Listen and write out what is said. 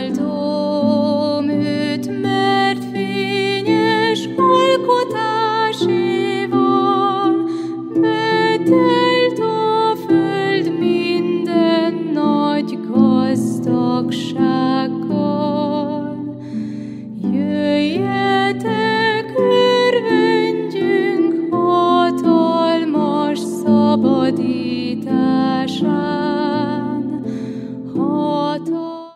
Áldom őt, mert fényes alkotáséval betelt a föld minden nagy gazdagsággal. Jöjjetek, örvendjünk hatalmas szabadíjáért.